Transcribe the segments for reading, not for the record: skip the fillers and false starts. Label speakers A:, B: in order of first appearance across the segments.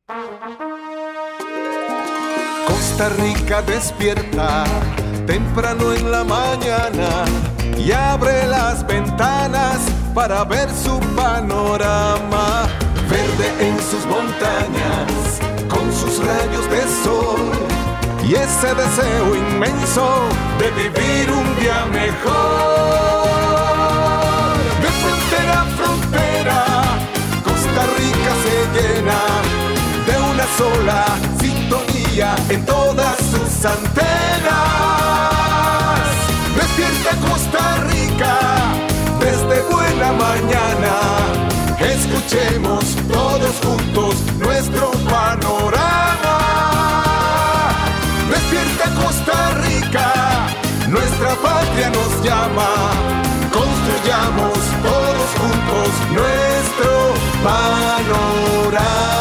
A: Costa Rica despierta temprano en la mañana y abre las ventanas para ver su panorama. Verde en sus montañas, con sus rayos de sol y ese deseo inmenso de vivir un día mejor. De frontera a frontera, Costa Rica se llena de una sola sintonía en todas sus antenas. Despierta Costa Rica desde buena mañana. Escuchemos todos juntos nuestro panorama. Despierta Costa Rica, nuestra patria nos llama. Construyamos todos juntos nuestro panorama.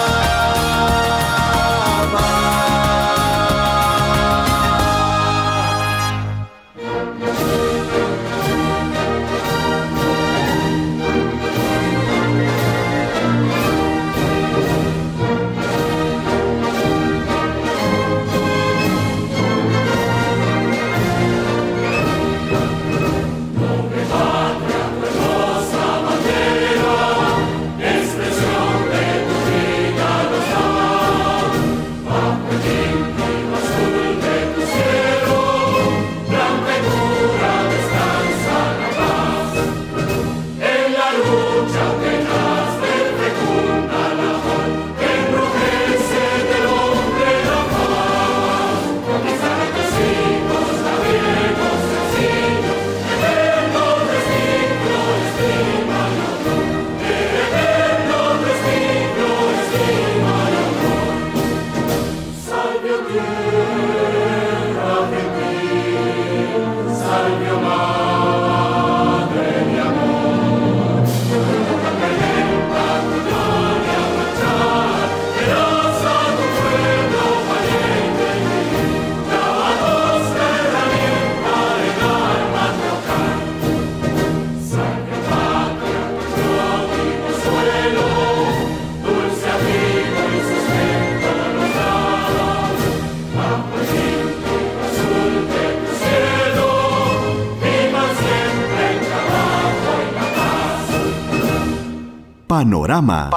B: Panorama.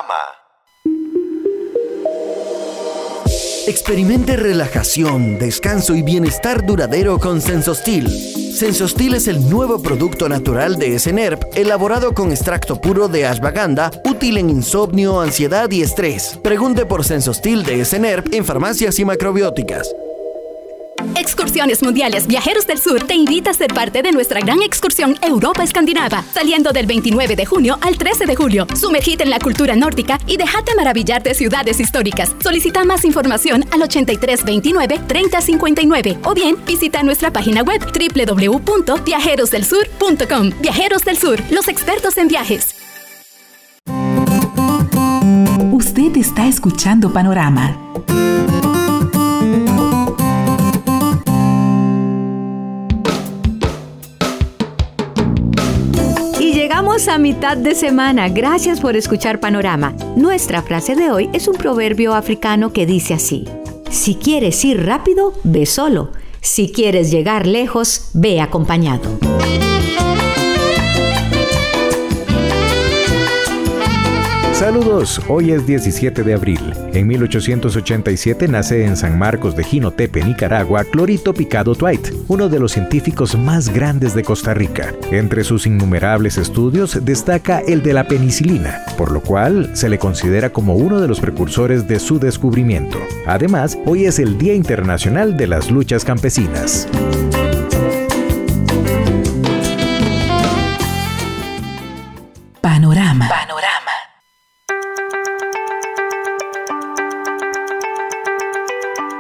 B: Experimente relajación, descanso y bienestar duradero con Sensostil. Sensostil es el nuevo producto natural de SNERP, elaborado con extracto puro de ashwagandha, útil en insomnio, ansiedad y estrés. Pregunte por Sensostil de SNERP en farmacias y macrobióticas.
C: Excursiones Mundiales Viajeros del Sur te invita a ser parte de nuestra gran excursión Europa Escandinava, saliendo del 29 de junio al 13 de julio. Sumergite en la cultura nórdica y déjate maravillar de ciudades históricas. Solicita más información al 8329-3059 o bien visita nuestra página web www.viajerosdelsur.com. Viajeros del Sur, los expertos en viajes.
D: Usted está escuchando Panorama.
E: Llegamos a mitad de semana. Gracias por escuchar Panorama. Nuestra frase de hoy es un proverbio africano que dice así: si quieres ir rápido, ve solo. Si quieres llegar lejos, ve acompañado.
F: Saludos, hoy es 17 de abril. En 1887 nace en San Marcos de Jinotepe, Nicaragua, Clorito Picado Twite, uno de los científicos más grandes de Costa Rica. Entre sus innumerables estudios destaca el de la penicilina, por lo cual se le considera como uno de los precursores de su descubrimiento. Además, hoy es el Día Internacional de las Luchas Campesinas.
D: Panorama.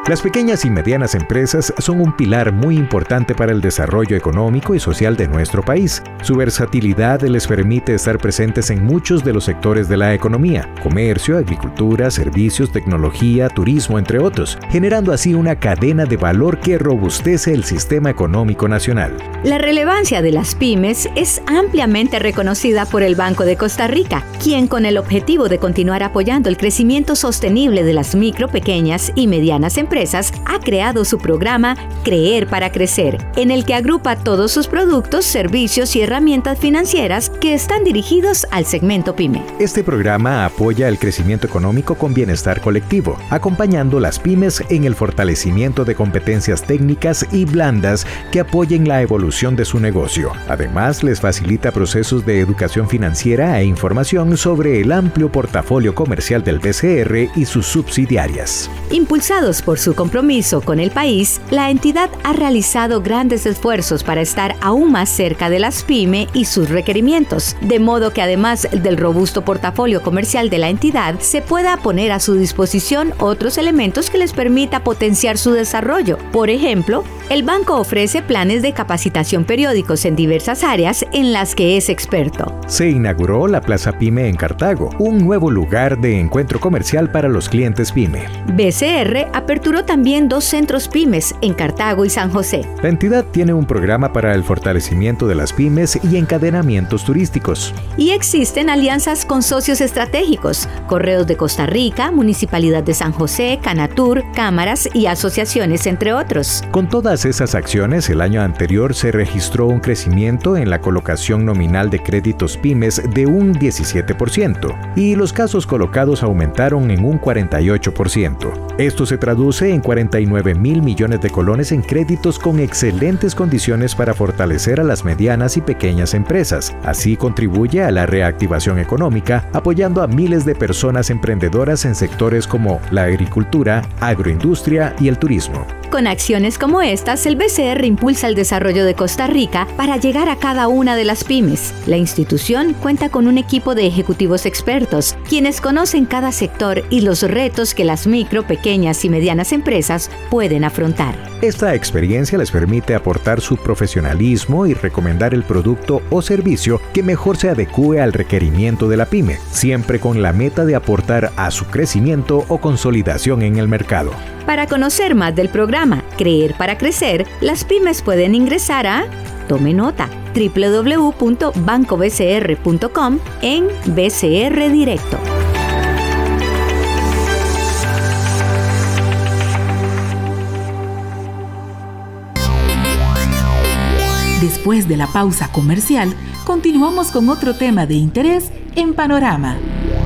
F: Las pequeñas y medianas empresas son un pilar muy importante para el desarrollo económico y social de nuestro país. Su versatilidad les permite estar presentes en muchos de los sectores de la economía: comercio, agricultura, servicios, tecnología, turismo, entre otros, generando así una cadena de valor que robustece el sistema económico nacional.
E: La relevancia de las pymes es ampliamente reconocida por el Banco de Costa Rica, quien, con el objetivo de continuar apoyando el crecimiento sostenible de las micro, pequeñas y medianas empresas, ha creado su programa Creer para Crecer, en el que agrupa todos sus productos, servicios y herramientas financieras que están dirigidos al segmento pyme.
F: Este programa apoya el crecimiento económico con bienestar colectivo, acompañando las pymes en el fortalecimiento de competencias técnicas y blandas que apoyen la evolución de su negocio. Además, les facilita procesos de educación financiera e información sobre el amplio portafolio comercial del BCR y sus subsidiarias.
E: Impulsados por su compromiso con el país, la entidad ha realizado grandes esfuerzos para estar aún más cerca de las pymes y sus requerimientos, de modo que además del robusto portafolio comercial de la entidad, se pueda poner a su disposición otros elementos que les permita potenciar su desarrollo. Por ejemplo, el banco ofrece planes de capacitación periódicos en diversas áreas en las que es experto.
F: Se inauguró la Plaza Pyme en Cartago, un nuevo lugar de encuentro comercial para los clientes pyme.
E: BCR aperturó también 2 centros pymes en Cartago y San José.
F: La entidad tiene un programa para el fortalecimiento de las pymes y encadenamientos turísticos.
E: Y existen alianzas con socios estratégicos: Correos de Costa Rica, Municipalidad de San José, Canatur, cámaras y asociaciones, entre otros.
F: Con todas esas acciones, el año anterior se registró un crecimiento en la colocación nominal de créditos pymes de un 17% y los casos colocados aumentaron en un 48%. Esto se traduce en 49,000 millones de colones en créditos con excelentes condiciones para fortalecer a las medianas y pequeñas empresas. Así contribuye a la reactivación económica, apoyando a miles de personas emprendedoras en sectores como la agricultura, agroindustria y el turismo.
E: Con acciones como estas, el BCR impulsa el desarrollo de Costa Rica para llegar a cada una de las pymes. La institución cuenta con un equipo de ejecutivos expertos, quienes conocen cada sector y los retos que las micro, pequeñas y medianas empresas pueden afrontar.
F: Esta experiencia les permite aportar su profesionalismo y recomendar el producto o servicio que mejor se adecúe al requerimiento de la pyme, siempre con la meta de aportar a su crecimiento o consolidación en el mercado.
E: Para conocer más del programa Creer para Crecer, las pymes pueden ingresar a, tome nota, www.bancobcr.com en BCR Directo.
D: Después de la pausa comercial, continuamos con otro tema de interés en Panorama.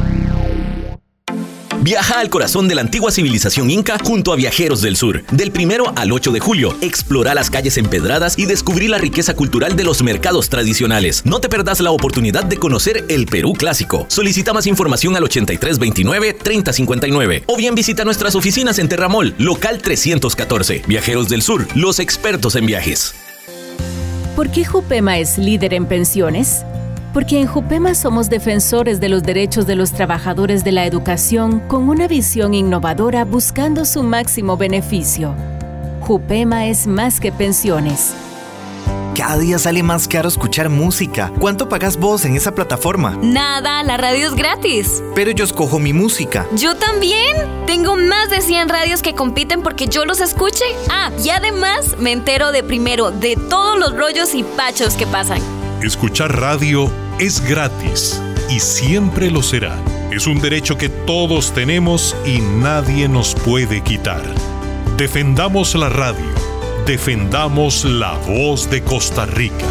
G: Viaja al corazón de la antigua civilización inca junto a Viajeros del Sur. Del 1 al 8 de julio, explora las calles empedradas y descubrí la riqueza cultural de los mercados tradicionales. No te perdas la oportunidad de conocer el Perú clásico. Solicita más información al 8329-3059 o bien visita nuestras oficinas en Terramol, local 314. Viajeros del Sur, los expertos en viajes.
H: ¿Por qué Jupema es líder en pensiones? Porque en Jupema somos defensores de los derechos de los trabajadores de la educación con una visión innovadora buscando su máximo beneficio. Jupema es más que pensiones.
I: Cada día sale más caro escuchar música. ¿Cuánto pagas vos en esa plataforma?
J: Nada, la radio es gratis.
I: Pero yo escojo mi música.
J: Yo también. Tengo más de 100 radios que compiten porque yo los escuche. Y además me entero de primero de todos los rollos y pachos que pasan.
K: Escuchar radio es gratis y siempre lo será. Es un derecho que todos tenemos y nadie nos puede quitar. Defendamos la radio. Defendamos la voz de Costa Rica.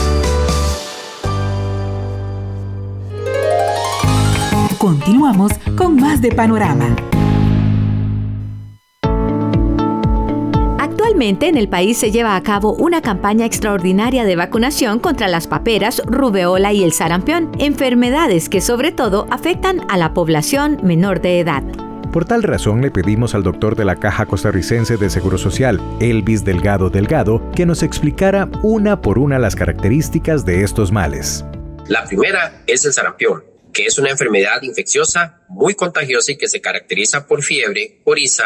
D: Continuamos con más de Panorama.
E: Actualmente en el país se lleva a cabo una campaña extraordinaria de vacunación contra las paperas, rubeola y el sarampión, enfermedades que sobre todo afectan a la población menor de edad.
F: Por tal razón le pedimos al doctor de la Caja Costarricense de Seguro Social, Elvis Delgado, que nos explicara una por una las características de estos males.
L: La primera es el sarampión, que es una enfermedad infecciosa muy contagiosa y que se caracteriza por fiebre, coriza,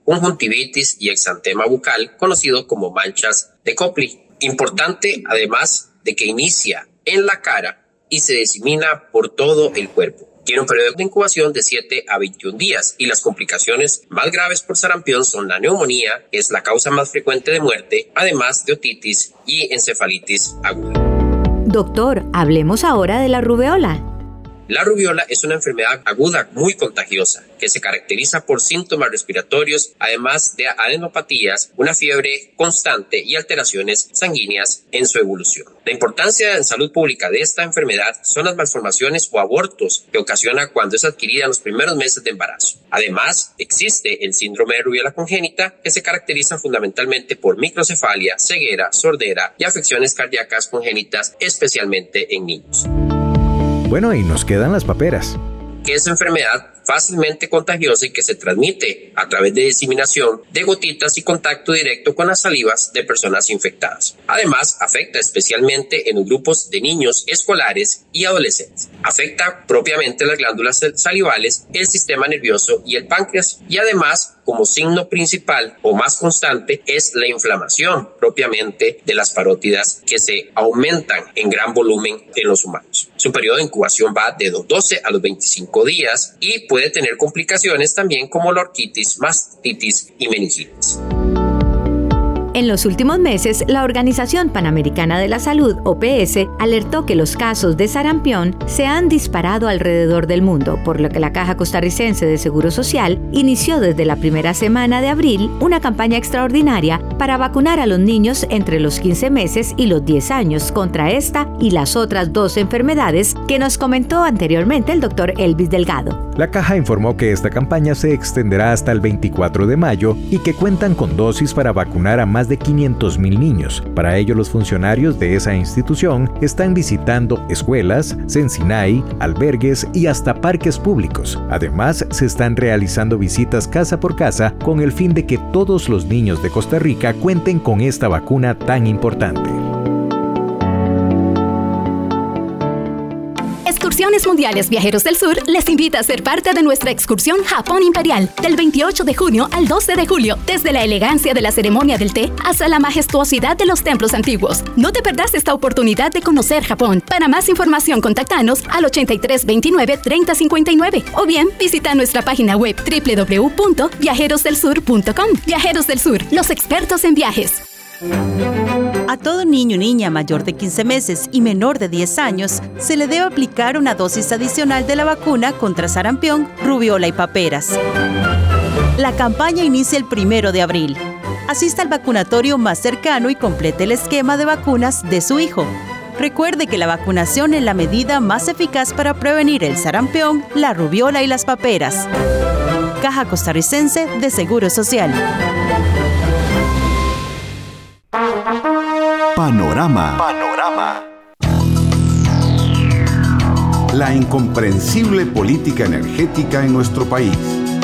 L: conjuntivitis y exantema bucal, conocido como manchas de Copley. Importante, además de que inicia en la cara y se disemina por todo el cuerpo. Tiene un periodo de incubación de 7 a 21 días y las complicaciones más graves por sarampión son la neumonía, que es la causa más frecuente de muerte, además de otitis y encefalitis aguda.
E: Doctor, hablemos ahora de la rubeola.
L: La rubiola es una enfermedad aguda muy contagiosa que se caracteriza por síntomas respiratorios, además de adenopatías, una fiebre constante y alteraciones sanguíneas en su evolución. La importancia en salud pública de esta enfermedad son las malformaciones o abortos que ocasiona cuando es adquirida en los primeros meses de embarazo. Además, existe el síndrome de rubiola congénita, que se caracteriza fundamentalmente por microcefalia, ceguera, sordera y afecciones cardíacas congénitas, especialmente en niños.
F: Bueno, y nos quedan las paperas.
L: Que es enfermedad fácilmente contagiosa y que se transmite a través de diseminación de gotitas y contacto directo con las salivas de personas infectadas. Además, afecta especialmente en los grupos de niños escolares y adolescentes. Afecta propiamente las glándulas salivales, el sistema nervioso y el páncreas. Y además, como signo principal o más constante, es la inflamación propiamente de las parótidas, que se aumentan en gran volumen en los humanos. Su periodo de incubación va de los 12 a los 25 días y puede tener complicaciones también como la orquitis, mastitis y meningitis.
E: En los últimos meses, la Organización Panamericana de la Salud, OPS, alertó que los casos de sarampión se han disparado alrededor del mundo, por lo que la Caja Costarricense de Seguro Social inició desde la primera semana de abril una campaña extraordinaria para vacunar a los niños entre los 15 meses y los 10 años contra esta y las otras 2 enfermedades que nos comentó anteriormente el doctor Elvis Delgado.
F: La Caja informó que esta campaña se extenderá hasta el 24 de mayo y que cuentan con dosis para vacunar a más de 500,000 niños. Para ello, los funcionarios de esa institución están visitando escuelas, Censinay, albergues y hasta parques públicos. Además, se están realizando visitas casa por casa con el fin de que todos los niños de Costa Rica cuenten con esta vacuna tan importante.
C: Excursiones Mundiales Viajeros del Sur les invita a ser parte de nuestra excursión Japón Imperial del 28 de junio al 12 de julio, desde la elegancia de la ceremonia del té hasta la majestuosidad de los templos antiguos. No te perdás esta oportunidad de conocer Japón. Para más información, contactanos al 8329-3059 o bien visita nuestra página web www.viajerosdelsur.com. Viajeros del Sur, los expertos en viajes.
M: A todo niño o niña mayor de 15 meses y menor de 10 años se le debe aplicar una dosis adicional de la vacuna contra sarampión, rubiola y paperas. La campaña inicia el 1 de abril. Asista al vacunatorio más cercano y complete el esquema de vacunas de su hijo. Recuerde que la vacunación es la medida más eficaz para prevenir el sarampión, la rubiola y las paperas. Caja Costarricense de Seguro Social.
N: Panorama. La incomprensible política energética en nuestro país.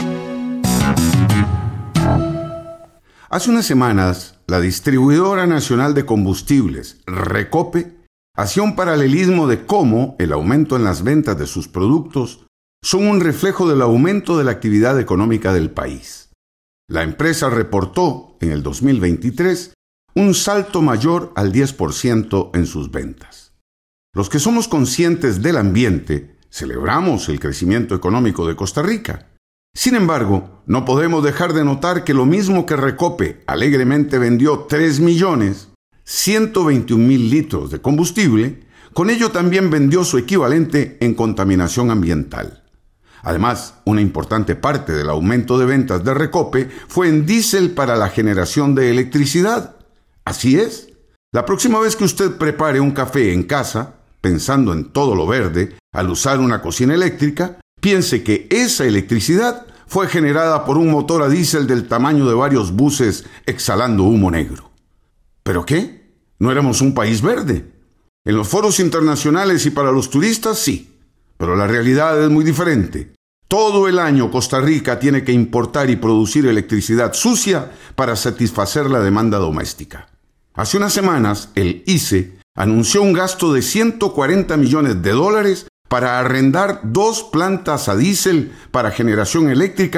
N: Hace unas semanas, la Distribuidora Nacional de Combustibles, Recope, hacía un paralelismo de cómo el aumento en las ventas de sus productos son un reflejo del aumento de la actividad económica del país. La empresa reportó en el 2023 un salto mayor al 10% en sus ventas. Los que somos conscientes del ambiente, celebramos el crecimiento económico de Costa Rica. Sin embargo, no podemos dejar de notar que lo mismo que Recope alegremente vendió 3.121.000 litros de combustible, con ello también vendió su equivalente en contaminación ambiental. Además, una importante parte del aumento de ventas de Recope fue en diésel para la generación de electricidad. Así es, la próxima vez que usted prepare un café en casa, pensando en todo lo verde, al usar una cocina eléctrica, piense que esa electricidad fue generada por un motor a diésel del tamaño de varios buses exhalando humo negro. ¿Pero qué? ¿No éramos un país verde? En los foros internacionales y para los turistas, sí, pero la realidad es muy diferente. Todo el año Costa Rica tiene que importar y producir electricidad sucia para satisfacer la demanda doméstica. Hace unas semanas, el ICE anunció un gasto de $140 millones para arrendar 2 plantas a diésel para generación eléctrica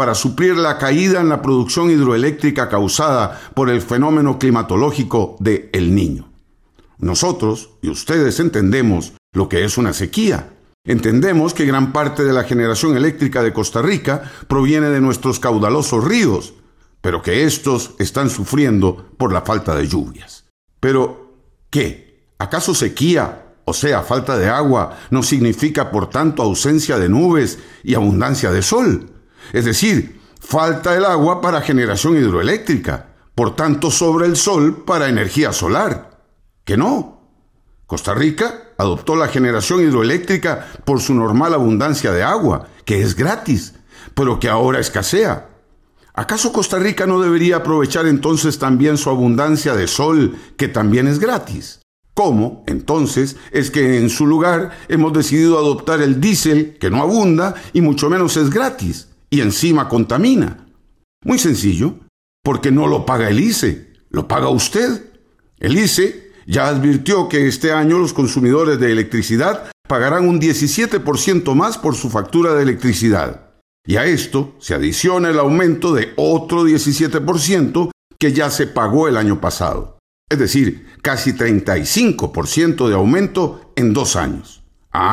N: para suplir la caída en la producción hidroeléctrica causada por el fenómeno climatológico de El Niño. Nosotros y ustedes entendemos lo que es una sequía. Entendemos que gran parte de la generación eléctrica de Costa Rica proviene de nuestros caudalosos ríos, pero que estos están sufriendo por la falta de lluvias. Pero, ¿qué? ¿Acaso sequía, o sea, falta de agua, no significa por tanto ausencia de nubes y abundancia de sol? Es decir, falta el agua para generación hidroeléctrica, por tanto sobra el sol para energía solar. ¿Que no? Costa Rica adoptó la generación hidroeléctrica por su normal abundancia de agua, que es gratis, pero que ahora escasea. ¿Acaso Costa Rica no debería aprovechar entonces también su abundancia de sol, que también es gratis? ¿Cómo, entonces, es que en su lugar hemos decidido adoptar el diésel, que no abunda y mucho menos es gratis, y encima contamina? Muy sencillo, porque no lo paga el ICE, lo paga usted. El ICE ya advirtió que este año los consumidores de electricidad pagarán un 17% más por su factura de electricidad. Y a esto se adiciona el aumento de otro 17% que ya se pagó el año pasado. Es decir, casi 35% de aumento en 2 años.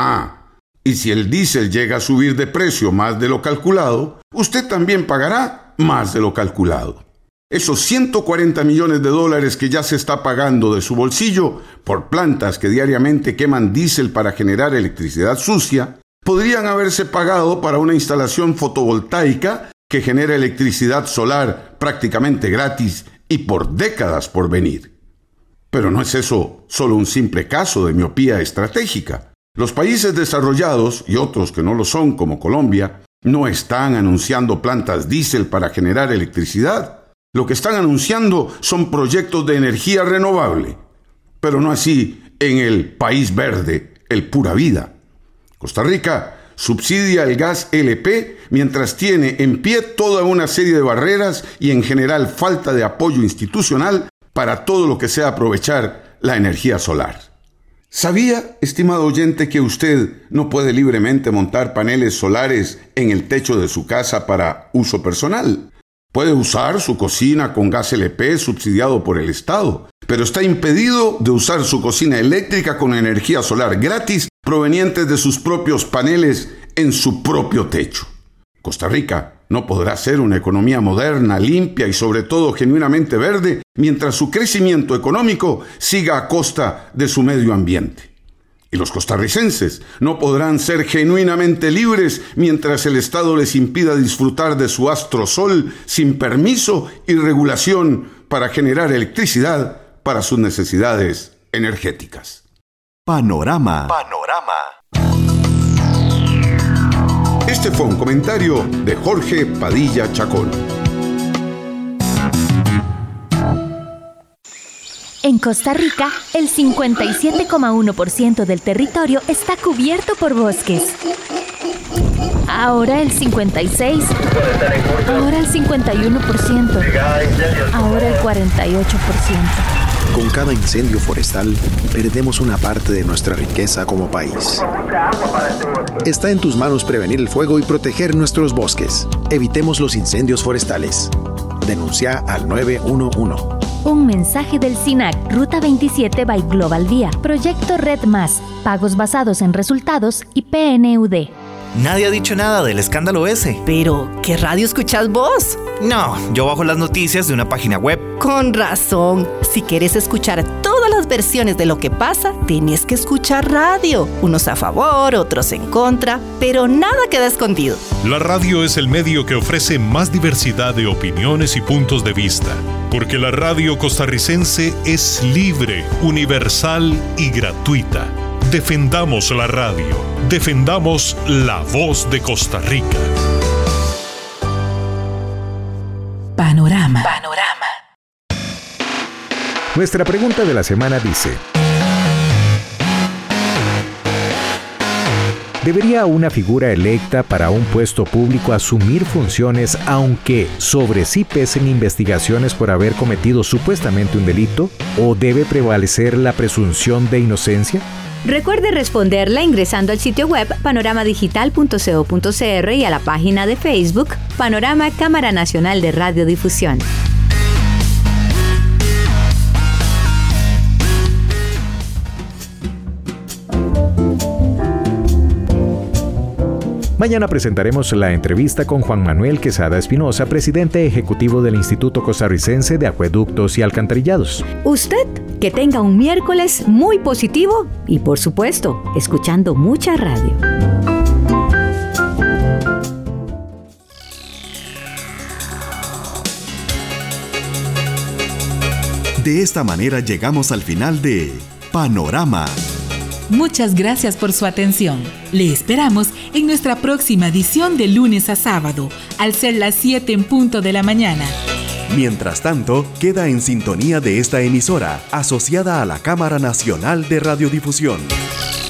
N: Y si el diésel llega a subir de precio más de lo calculado, usted también pagará más de lo calculado. Esos 140 millones de dólares que ya se está pagando de su bolsillo por plantas que diariamente queman diésel para generar electricidad sucia, podrían haberse pagado para una instalación fotovoltaica que genera electricidad solar prácticamente gratis y por décadas por venir. Pero no es eso solo un simple caso de miopía estratégica. Los países desarrollados y otros que no lo son, como Colombia, no están anunciando plantas diésel para generar electricidad. Lo que están anunciando son proyectos de energía renovable, pero no así en el país verde, el Pura Vida. Costa Rica subsidia el gas LP mientras tiene en pie toda una serie de barreras y en general falta de apoyo institucional para todo lo que sea aprovechar la energía solar. ¿Sabía, estimado oyente, que usted no puede libremente montar paneles solares en el techo de su casa para uso personal? Puede usar su cocina con gas LP subsidiado por el Estado, pero está impedido de usar su cocina eléctrica con energía solar gratis provenientes de sus propios paneles en su propio techo. Costa Rica no podrá ser una economía moderna, limpia y sobre todo genuinamente verde mientras su crecimiento económico siga a costa de su medio ambiente. Y los costarricenses no podrán ser genuinamente libres mientras el Estado les impida disfrutar de su astrosol sin permiso y regulación para generar electricidad para sus necesidades energéticas.
O: Panorama.
N: Este fue un comentario de Jorge Padilla Chacón.
P: En Costa Rica, el 57,1% del territorio está cubierto por bosques. Ahora el 56%. Ahora el 51%. Ahora el 48%.
Q: Con cada incendio forestal, perdemos una parte de nuestra riqueza como país. Está en tus manos prevenir el fuego y proteger nuestros bosques. Evitemos los incendios forestales. Denuncia al 911.
P: Un mensaje del SINAC, Ruta 27 by Global Vía, Proyecto Red Más, pagos basados en resultados y PNUD.
I: Nadie ha dicho nada del escándalo ese.
R: Pero, ¿qué radio escuchás vos?
I: No, yo bajo las noticias de una página web.
R: Con razón. Si quieres escuchar todas las versiones de lo que pasa, tenés que escuchar radio. Unos a favor, otros en contra, pero nada queda escondido.
K: La radio es el medio que ofrece más diversidad de opiniones y puntos de vista. Porque la radio costarricense es libre, universal y gratuita. Defendamos la radio. Defendamos la voz de Costa Rica.
D: Panorama.
F: Nuestra pregunta de la semana dice: ¿debería una figura electa para un puesto público asumir funciones aunque sobre sí pesen investigaciones por haber cometido supuestamente un delito? ¿O debe prevalecer la presunción de inocencia?
E: Recuerde responderla ingresando al sitio web panoramadigital.co.cr y a la página de Facebook Panorama Cámara Nacional de Radiodifusión.
F: Mañana presentaremos la entrevista con Juan Manuel Quesada Espinosa, presidente ejecutivo del Instituto Costarricense de Acueductos y Alcantarillados.
E: Usted, que tenga un miércoles muy positivo y, por supuesto, escuchando mucha radio.
O: De esta manera llegamos al final de Panorama.
D: Muchas gracias por su atención. Le esperamos en nuestra próxima edición de lunes a sábado, al ser las 7 en punto de la mañana.
O: Mientras tanto, queda en sintonía de esta emisora, asociada a la Cámara Nacional de Radiodifusión.